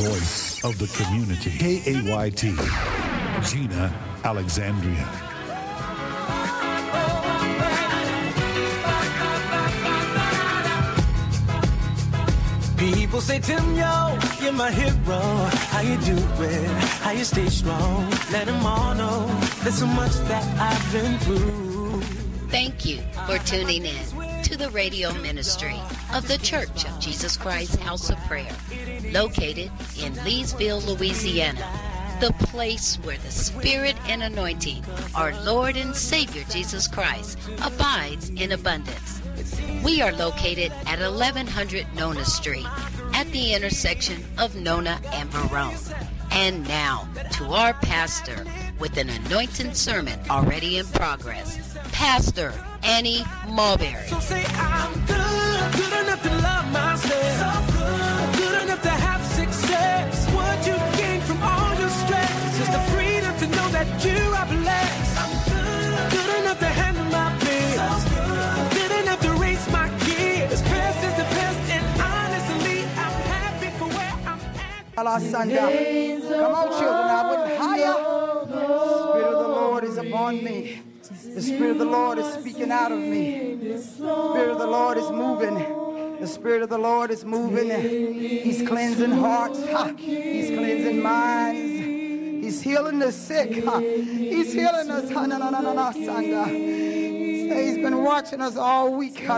voice of the community. KAYT, Gina Alexandria. People say, Tim, yo, you're my hero. How you doing? How you stay strong? Let them all know there's so much that I've been through. Thank you for tuning in to the radio ministry of the Church of Jesus Christ House of Prayer, located in Leesville, Louisiana, the place where the Spirit and anointing, our Lord and Savior Jesus Christ, abides in abundance. We are located at 1100 Nona Street at the intersection of Nona and Verone. And now to our pastor with an anointed sermon already in progress, Pastor Annie Mulberry. So say I'm good, good enough to love myself, so good enough to have success. What you gain from all your stress is the freedom to know that you are blessed. I'm good enough to handle my bills, so good enough to raise my kids. Best is the best, and honestly, I'm happy for where I'm at. Come on, children, I went higher. The Spirit of the Lord is upon me. The Spirit of the Lord is speaking out of me. The Spirit of the Lord is moving. The Spirit of the Lord is moving. He's cleansing hearts. He's cleansing minds. He's healing the sick. He's healing us. He's been watching us all week. Hey.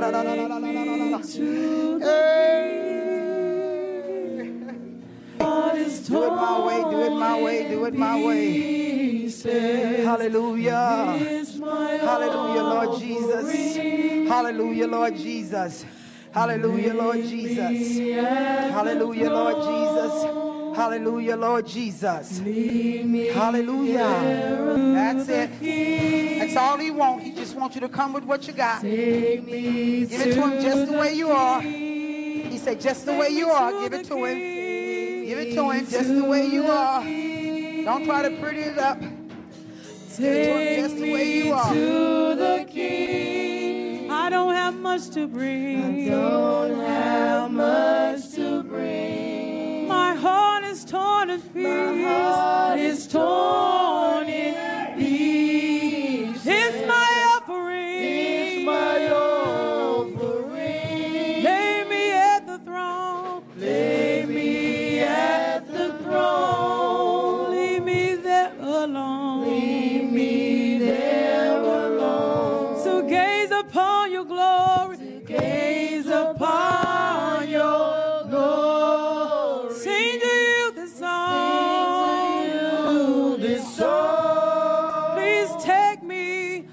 Do it my way, do it my way, do it my way. Hallelujah. Hallelujah, Lord Jesus. Hallelujah, Lord Jesus. Hallelujah, Lord Jesus. Hallelujah, Lord Jesus. Hallelujah, Lord Jesus. Hallelujah. That's it. That's all he wants. He just wants you to come with what you got. Give it to him just the way you are. He said, just the way you are, give it to him. Give it to him just the way you are. Don't try to pretty it up. Give it to him just the way you are. To the King. I don't have much to bring. I don't have much to bring. My heart is torn in pieces. My heart is torn in pieces. It's my offering. It's my offering. Lay me at the throne. Lay me at the throne. Leave me there alone. Leave me there alone. So gaze upon your glory. To gaze upon your glory. Sing to you this song. Sing to you this song. Please take me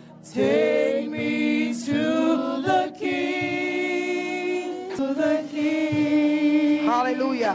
to the King. To the King. Hallelujah.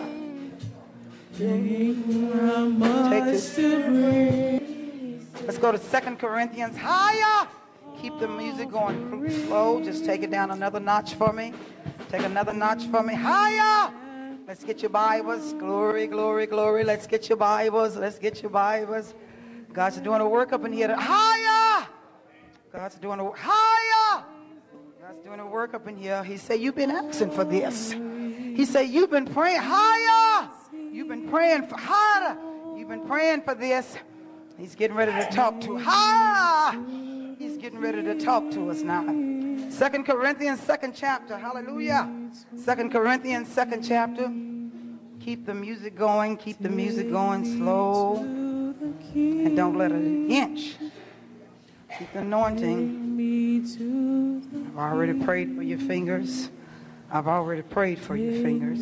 Take this. Let's go to 2 Corinthians. Higher. Keep the music going slow. Just take it down another notch for me. Take another notch for me. Higher. Let's get your Bibles. Glory, glory, glory. Let's get your Bibles. Let's get your Bibles. God's doing a work up in here. Higher. God's doing a higher. God's doing a work up in here. He said, you've been asking for this. He said, you've been praying higher. You've been praying for harder. You've been praying for this. He's getting ready to talk to higher. He's getting ready to talk to us now. 2 Corinthians 2nd chapter. Hallelujah. 2 Corinthians 2nd chapter. Keep the music going. Keep the music going slow. And don't let it inch. Keep the anointing. I've already prayed for your fingers. I've already prayed for your fingers.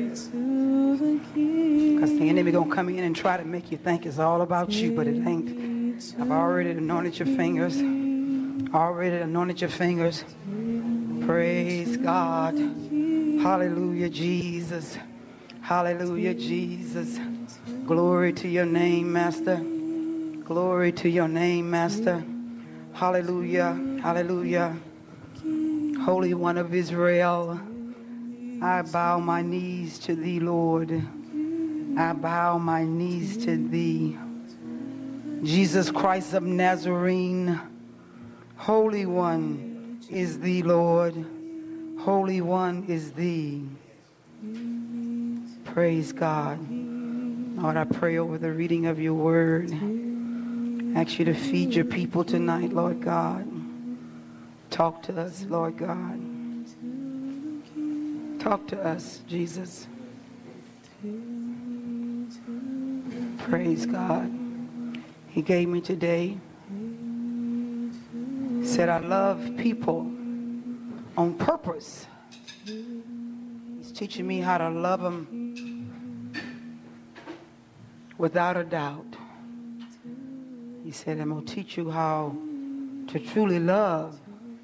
Because the enemy going to come in and try to make you think it's all about you, but it ain't. I've already anointed your fingers. Already anointed your fingers. Praise God. Hallelujah, Jesus. Hallelujah, Jesus. Glory to your name, Master. Glory to your name, Master. Hallelujah. Hallelujah. Holy One of Israel, I bow my knees to thee, Lord. I bow my knees to thee. Jesus Christ of Nazarene, Holy One is thee, Lord. Holy One is thee. Praise God. Lord, I pray over the reading of your word. I ask you to feed your people tonight, Lord God. Talk to us, Lord God. Talk to us, Jesus. Praise God. He gave me today. Said, I love people on purpose. He's teaching me how to love them without a doubt. He said, I'm going to teach you how to truly love.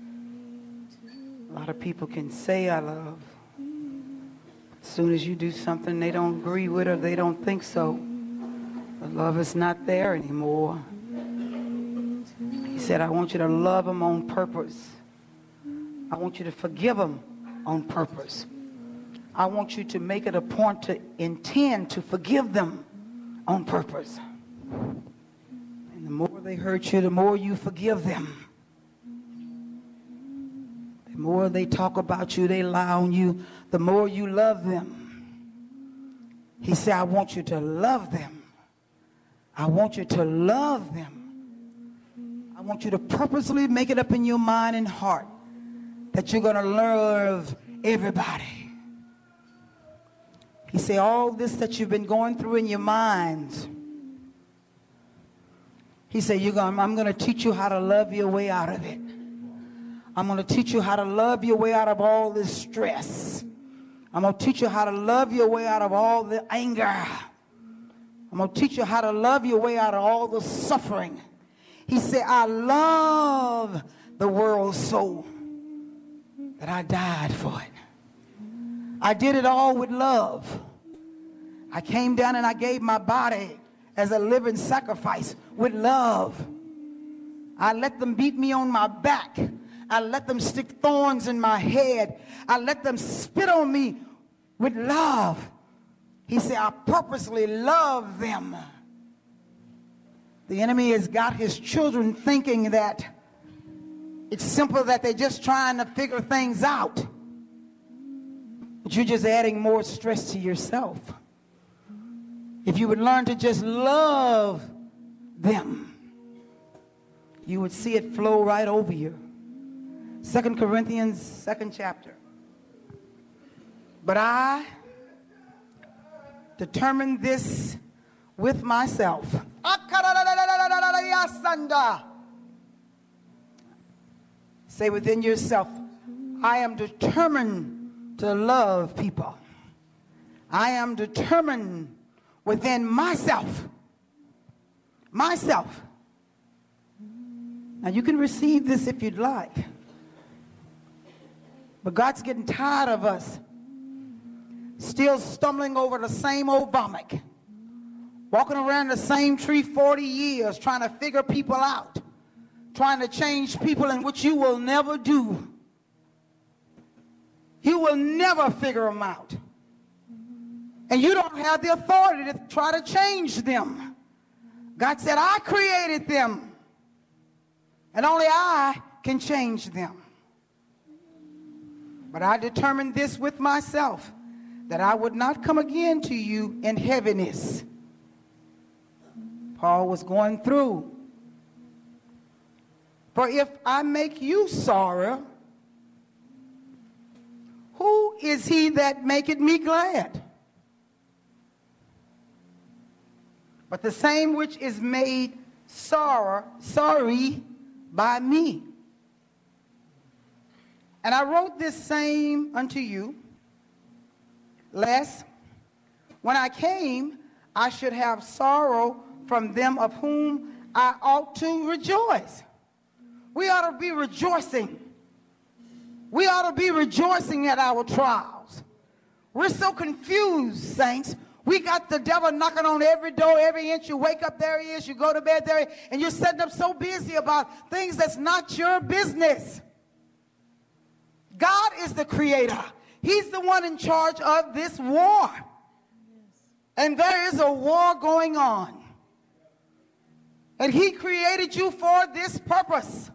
A lot of people can say I love. As soon as you do something they don't agree with or they don't think so, the love is not there anymore. He said, I want you to love them on purpose. I want you to forgive them on purpose. I want you to make it a point to intend to forgive them on purpose. And the more they hurt you, the more you forgive them. The more they talk about you, they lie on you, the more you love them. He said, I want you to love them. I want you to love them. I want you to purposely make it up in your mind and heart that you're going to love everybody. He said, all this that you've been going through in your minds, he said, I'm going to teach you how to love your way out of it. I'm going to teach you how to love your way out of all this stress. I'm going to teach you how to love your way out of all the anger. I'm going to teach you how to love your way out of all the suffering. He said, I love the world so that I died for it. I did it all with love. I came down and I gave my body as a living sacrifice with love. I let them beat me on my back. I let them stick thorns in my head. I let them spit on me with love. He said, I purposely love them. The enemy has got his children thinking that it's simple, that they're just trying to figure things out. But you're just adding more stress to yourself. If you would learn to just love them, you would see it flow right over you. 2 Corinthians, 2nd chapter. But I determined this with myself. Say within yourself, I am determined to love people. I am determined within myself. Myself. Now you can receive this if you'd like. But God's getting tired of us still stumbling over the same old vomit, walking around the same tree 40 years trying to figure people out, trying to change people in which you will never do. You will never figure them out. And you don't have the authority to try to change them. God said, I created them, and only I can change them. But I determined this with myself, that I would not come again to you in heaviness. Paul was going through. For if I make you sorrow, who is he that maketh me glad? But the same which is made sorry by me. And I wrote this same unto you, lest when I came, I should have sorrow from them of whom I ought to rejoice. We ought to be rejoicing. We ought to be rejoicing at our trials. We're so confused, saints. We got the devil knocking on every door, every inch. You wake up, there he is. You go to bed, there he is. And you're setting up so busy about things that's not your business. God is the creator. He's the one in charge of this war. And there is a war going on. And he created you for this purpose.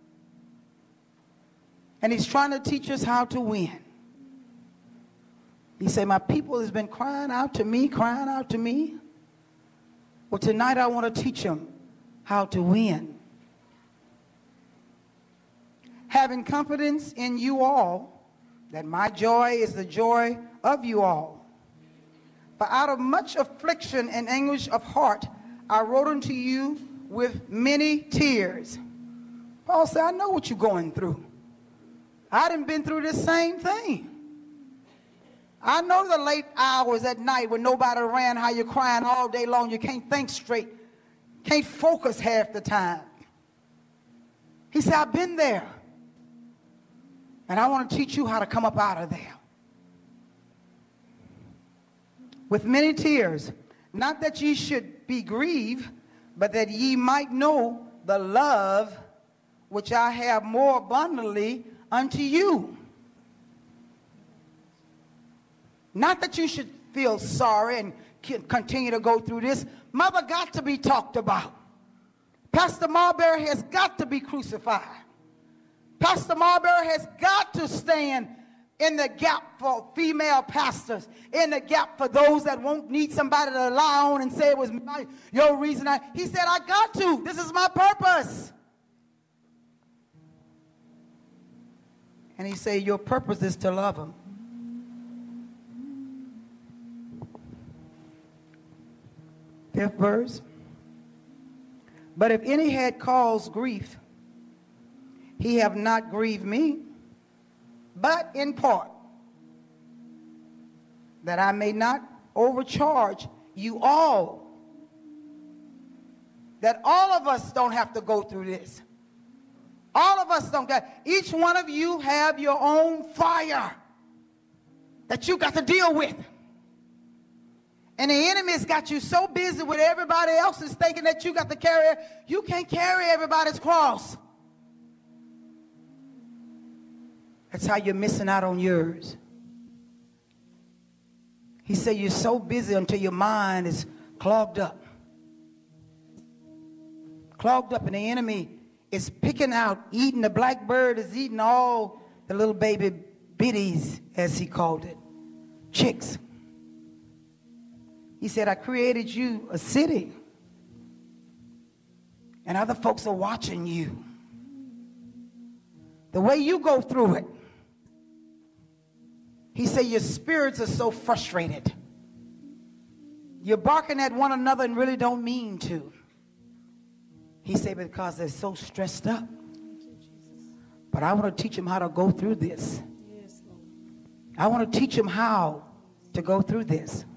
And he's trying to teach us how to win. He said, my people has been crying out to me, crying out to me. Well, tonight I want to teach them how to win. Having confidence in you all, that my joy is the joy of you all. For out of much affliction and anguish of heart, I wrote unto you with many tears. Paul said, I know what you're going through. I done been through this same thing. I know the late hours at night when nobody around, how you're crying all day long. You can't think straight. Can't focus half the time. He said, I've been there. And I want to teach you how to come up out of there. With many tears, not that ye should be grieved, but that ye might know the love which I have more abundantly unto you. Not that you should feel sorry and continue to go through this. Mother got to be talked about. Pastor Marbury has got to be crucified. Pastor Marbury has got to stand in the gap for female pastors, in the gap for those that won't need somebody to lie on and say it was your reason. He said, I got to. This is my purpose. And he said, your purpose is to love him. Fifth verse. But if any had caused grief, he have not grieved me, but in part, that I may not overcharge you all. That all of us don't have to go through this. All of us don't get. Each one of you have your own fire that you got to deal with. And the enemy's got you so busy with everybody else's thinking that you got to carry it. You can't carry everybody's cross. That's how you're missing out on yours. He said you're so busy until your mind is clogged up. Clogged up, and the enemy is picking out, eating. The blackbird is eating all the little baby biddies, as he called it, chicks. He said, I created you a city, and other folks are watching you. The way you go through it. He said, your spirits are so frustrated. You're barking at one another and really don't mean to. He said, because they're so stressed up. But I want to teach them how to go through this. I want to teach them how to go through this.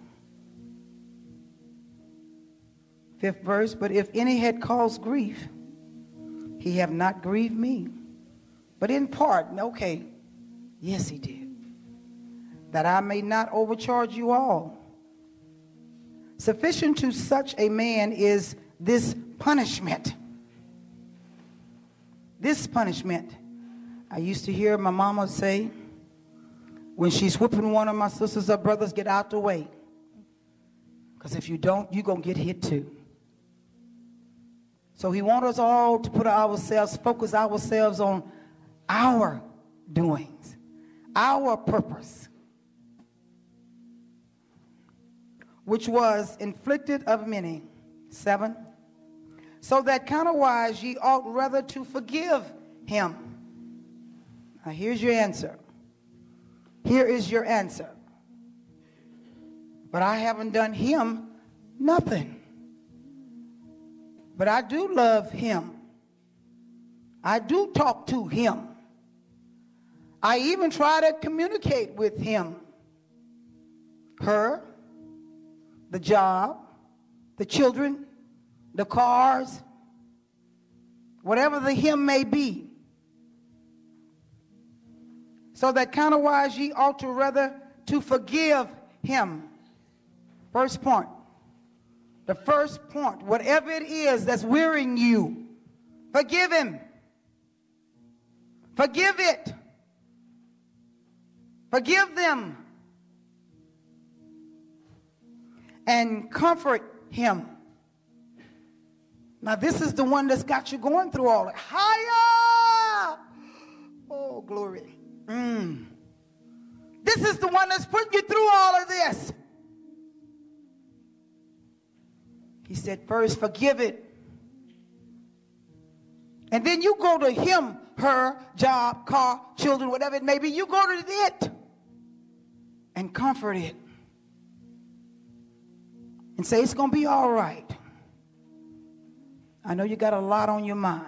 Fifth verse, but if any had caused grief, he have not grieved me. But in part, okay, yes, he did. That I may not overcharge you all. Sufficient to such a man is this punishment. This punishment. I used to hear my mama say, when she's whooping one of my sisters or brothers, get out the way. Because if you don't, you're going to get hit too. So he wants us all to put ourselves, focus ourselves on our doings, our purpose, which was inflicted of many. 7. So that counterwise ye ought rather to forgive him. Now here's your answer. Here is your answer. But I haven't done him nothing. But I do love him. I do talk to him. I even try to communicate with him. Her, the job, the children, the cars, whatever the him may be. So that counterwise ye ought to rather to forgive him. First point. The first point, whatever it is that's wearying you, forgive him. Forgive it. Forgive them. And comfort him. Now this is the one that's got you going through all that. Higher! Oh, glory. This This is the one that's putting you through all of this. He said, first forgive it. And then you go to him, her, job, car, children, whatever it may be. You go to it and comfort it. And say, it's going to be all right. I know you got a lot on your mind.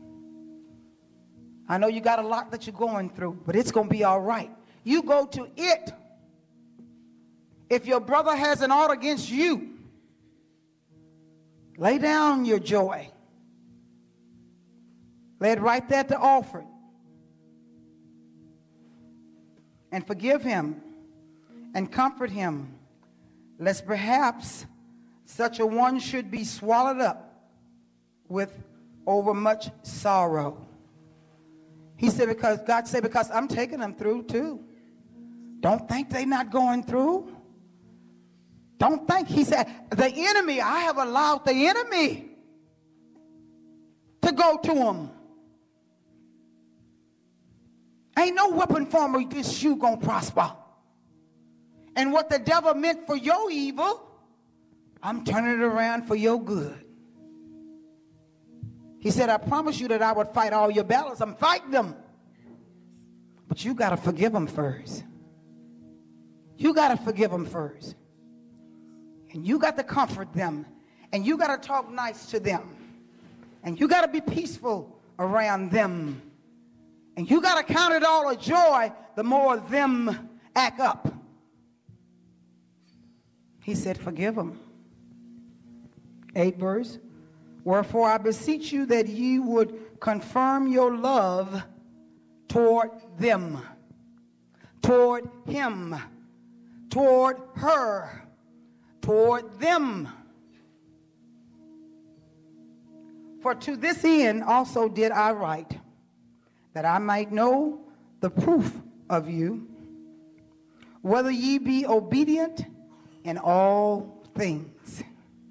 I know you got a lot that you're going through, but it's going to be all right. You go to it. If your brother has an ought against you, lay down your joy. Lay it right there at the offering. And forgive him and comfort him, lest perhaps such a one should be swallowed up with overmuch sorrow. He said, because God said, because I'm taking them through too. Don't think they're not going through. Don't think. He said, the enemy, I have allowed the enemy to go to them. Ain't no weapon formed against you gonna prosper. And what the devil meant for your evil, I'm turning it around for your good. He said, I promise you that I would fight all your battles. I'm fighting them. But you got to forgive them first. You got to forgive them first. And you got to comfort them. And you got to talk nice to them. And you got to be peaceful around them. And you got to count it all a joy the more them act up. He said, forgive them. 8th verse. Wherefore I beseech you that ye would confirm your love toward them, toward him, toward her, toward them. For to this end also did I write, that I might know the proof of you, whether ye be obedient in all things.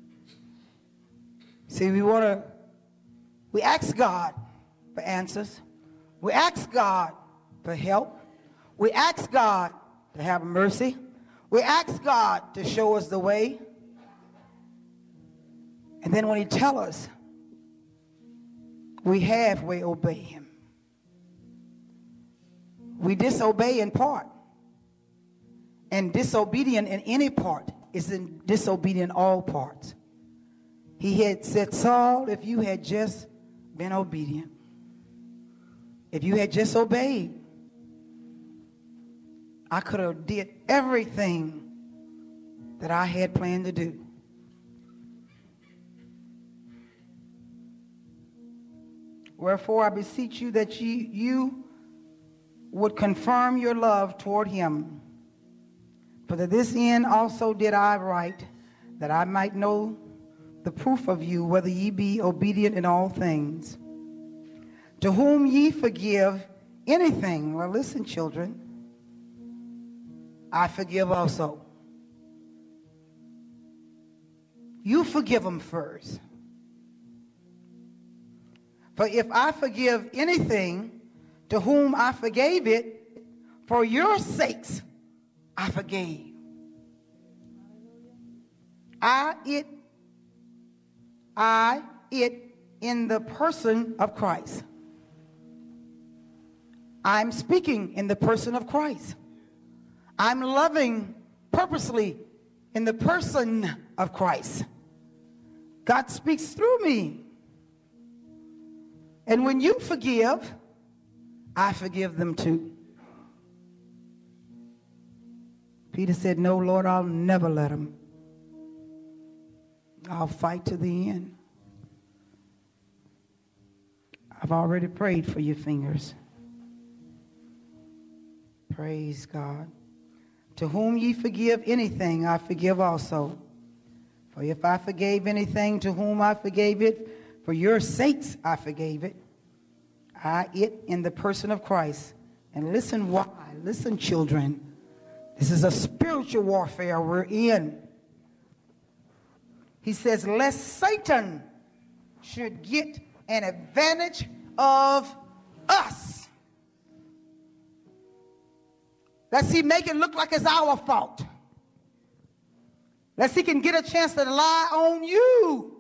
See, we ask God for answers. We ask God for help. We ask God to have mercy. We ask God to show us the way. And then when he tells us, we halfway obey him. We disobey in part. And disobedient in any part is disobedient in all parts. He had said, Saul, if you had just been obedient, if you had just obeyed, I could have did everything that I had planned to do. Wherefore I beseech you that you would confirm your love toward him. For to this end also did I write, that I might know the proof of you, whether ye be obedient in all things. To whom ye forgive anything. Well, listen, children, I forgive also. You forgive them first. For if I forgive anything to whom I forgave it, for your sakes I forgave. It in the person of Christ. I'm speaking in the person of Christ. I'm loving purposely in the person of Christ. God speaks through me. And when you forgive, I forgive them too. Peter said, no, Lord, I'll never let them. I'll fight to the end. I've already prayed for your fingers. Praise God. To whom ye forgive anything, I forgive also. For if I forgave anything to whom I forgave it, for your sakes I forgave it. It in the person of Christ. And listen why. Listen, children. This is a spiritual warfare we're in. He says, lest Satan should get an advantage of us. Lest he make it look like it's our fault. Lest he can get a chance to lie on you.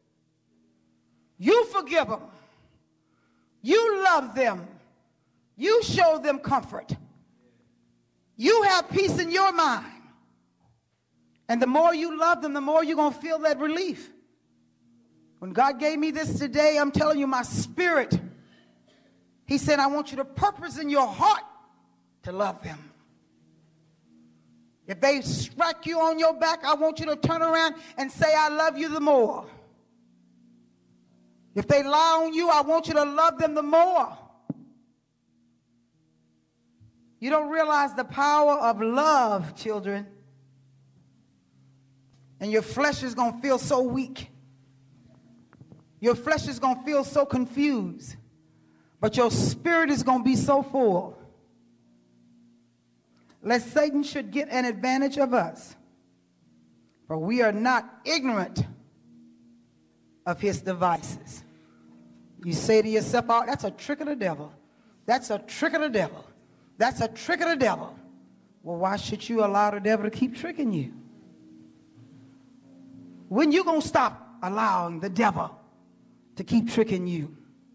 You forgive them. You love them. You show them comfort. You have peace in your mind. And the more you love them, the more you're going to feel that relief. When God gave me this today, I'm telling you, my spirit, he said, I want you to purpose in your heart to love them. If they strike you on your back, I want you to turn around and say, I love you the more. If they lie on you, I want you to love them the more. You don't realize the power of love, children. And your flesh is going to feel so weak. Your flesh is going to feel so confused. But your spirit is going to be so full. Lest Satan should get an advantage of us. For we are not ignorant of his devices. You say to yourself, oh, that's a trick of the devil. That's a trick of the devil. That's a trick of the devil. Well, why should you allow the devil to keep tricking you? When you going to stop allowing the devil to keep tricking you?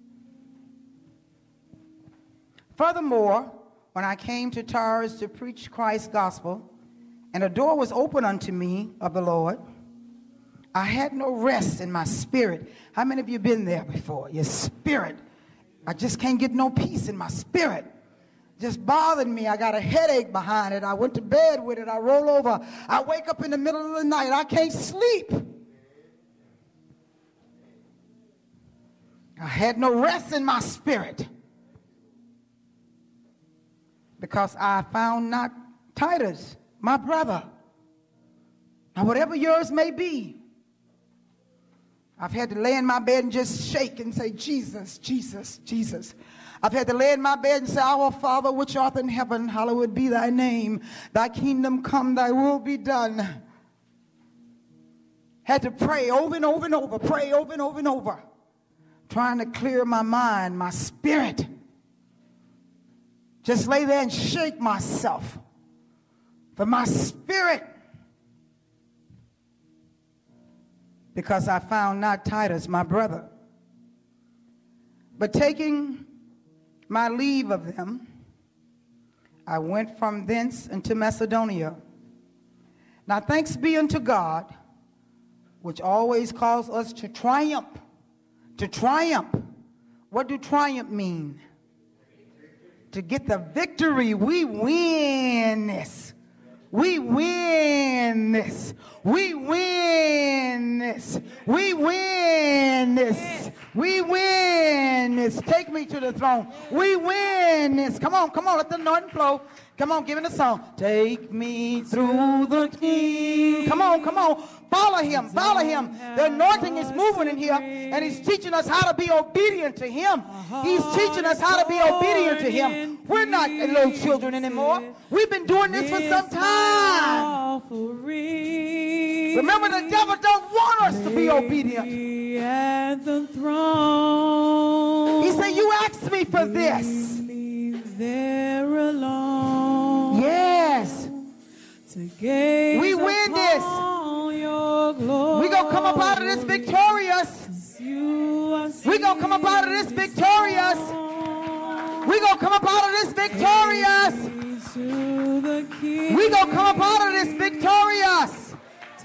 Furthermore, when I came to Tars to preach Christ's gospel, and a door was opened unto me of the Lord, I had no rest in my spirit. How many of you been there before? Your spirit. I just can't get no peace in my spirit. Just bothered me. I got a headache behind it. I went to bed with it. I roll over. I wake up in the middle of the night. I can't sleep. I had no rest in my spirit. Because I found not Titus, my brother. Now, whatever yours may be, I've had to lay in my bed and just shake and say, Jesus, Jesus, Jesus. I've had to lay in my bed and say, Our Father, which art in heaven, hallowed be thy name. Thy kingdom come, thy will be done. Had to pray over and over and over, pray over and over and over, trying to clear my mind, my spirit. Just lay there and shake myself for my spirit. Because I found not Titus, my brother. But taking my leave of them, I went from thence into Macedonia. Now thanks be unto God, which always calls us to triumph. To triumph. What do triumph mean? To get the victory. We win this. We win this. We win this. We win this. We win this. Take me to the throne. We win this. Come on, come on. Let the anointing flow. Come on, give it a song. Take me through the king. Come on, come on. Follow him. Follow him. The anointing is moving in here, and he's teaching us how to be obedient to him. He's teaching us how to be obedient to him. We're not little children anymore. We've been doing this for some time. Remember, the devil don't want us to be obedient. At the throne. He said, you asked me for this. There alone. Yes. We win this. We're going to come up out of this victorious. We're going to come up out of this victorious. We're going to come up out of this victorious. We're going to come up out of this victorious.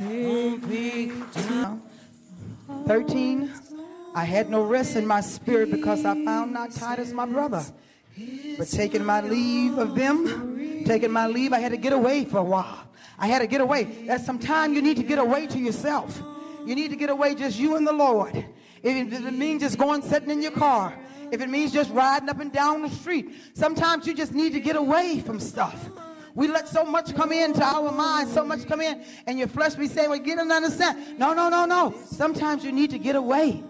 13. I had no rest in my spirit because I found not Titus my brother. But taking my leave of them, taking my leave, I had to get away for a while. I had to get away. There's some time you need to get away to yourself. You need to get away, just you and the Lord. If it means just going, sitting in your car. If it means just riding up and down the street. Sometimes you just need to get away from stuff. We let so much come into our minds, so much come in, and your flesh be saying, well, get and understand. No, no, no, no. Sometimes you need to get away.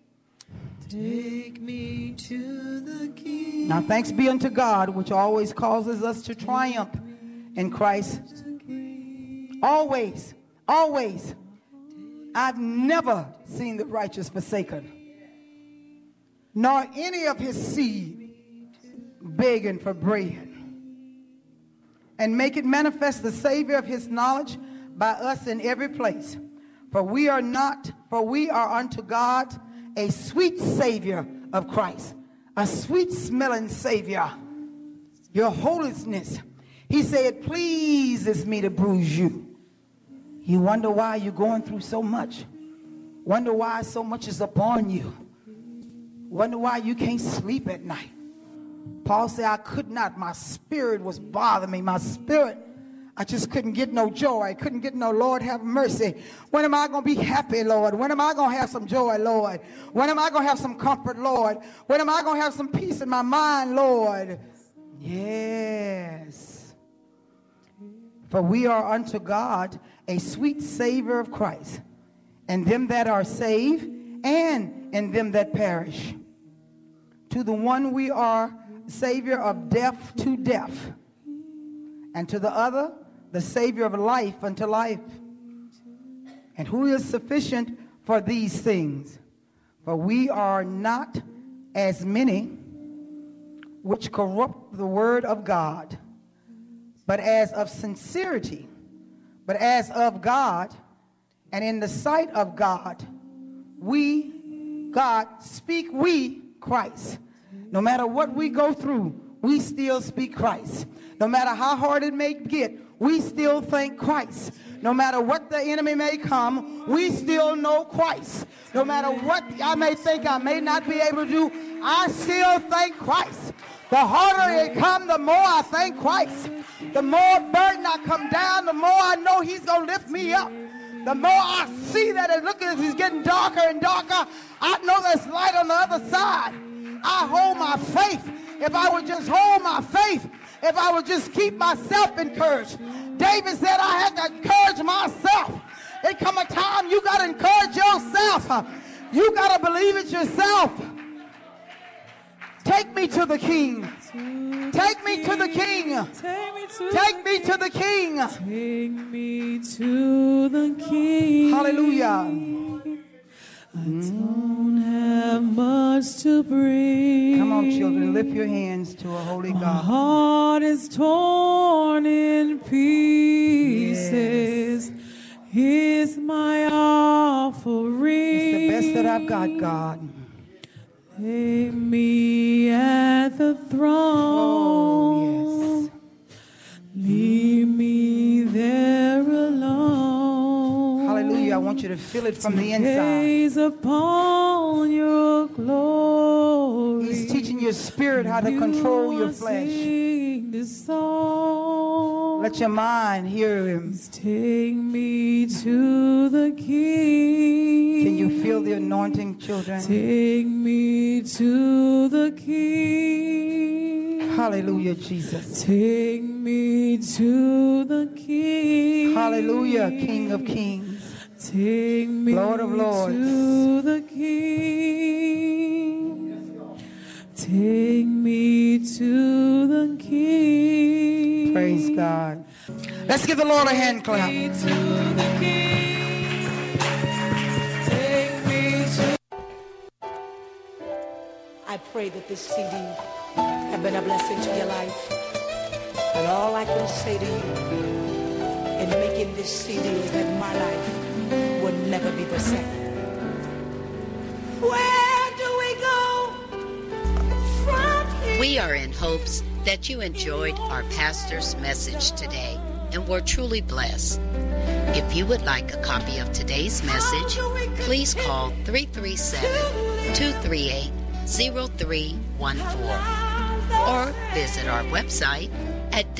Take me to the King. Now thanks be unto God, which always causes us to triumph in Christ. Always, always. I've never seen the righteous forsaken, nor any of his seed begging for bread. and make it manifest the Savior of his knowledge by us in every place. For we are unto God a sweet Savior of Christ, a sweet smelling Savior. Your holiness. He said, it pleases me to bruise you. You wonder why you're going through so much. Wonder why so much is upon you. Wonder why you can't sleep at night. Paul said, I could not. My spirit was bothering me. My spirit, I just couldn't get no joy. I couldn't get no, Lord, have mercy. When am I going to be happy, Lord? When am I going to have some joy, Lord? When am I going to have some comfort, Lord? When am I going to have some peace in my mind, Lord? Yes. For we are unto God a sweet savor of Christ, and them that are saved, and in them that perish. To the one we are Savior of death to death, and to the other the Savior of life unto life. And who is sufficient for these things? For we are not as many which corrupt the word of God, but as of sincerity, but as of God, and in the sight of God, God speak we Christ. No matter what we go through, we still speak Christ. No matter how hard it may get, we still think Christ. No matter what the enemy may come, we still know Christ. No matter what I may think I may not be able to do, I still thank Christ. The harder it comes, the more I thank Christ. The more burden I come down, the more I know he's going to lift me up. The more I see that it looks as it's getting darker and darker, I know there's light on the other side. I hold my faith. If I would just hold my faith, if I would just keep myself encouraged. David said, I have to encourage myself. There come a time you got to encourage yourself. You got to believe it yourself. Take me to the King. Take me to the King. Take me to the King. Take me to the King. Hallelujah. I don't have much to bring. Come on, children, lift your hands to a holy God. My heart is torn in pieces. Yes. Here's my offering. It's the best that I've got, God. Lay me at the throne. Oh, yes. Leave me there alone. Hallelujah. I want you to feel it from the inside. Gaze upon your glory. He's teaching your spirit how to control your flesh. This song. Let your mind hear him. Take me to the King. Can you feel the anointing, children? Take me to the King. Hallelujah, Jesus. Take me to the King. Hallelujah, King of Kings. Take me Lord of Lords. to the King. Take me to the King. Praise God. Let's give the Lord a hand clap. Take me to the King. Take me to. I pray that this CD have been a blessing to your life. And all I can say to you in making this CD is that my life will never be the same. Where do we go from here? We are in hopes that you enjoyed our pastor's message today and were truly blessed. If you would like a copy of today's message, please call 337-238-0314 or visit our website at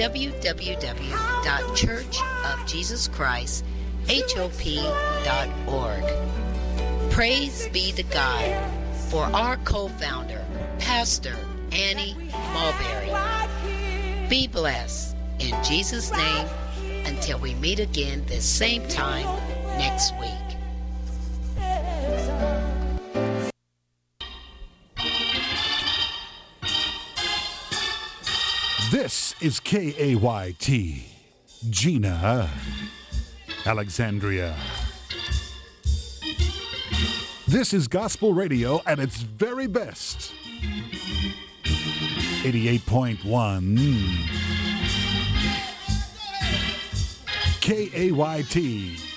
www.churchofjesuschristhop.org. Praise be to God for our co-founder, Pastor Annie Mulberry. Be blessed in Jesus' name until we meet again this same time next week. This is KAYT, Gina, Alexandria. This is gospel radio at its very best. 88.1 KAYT.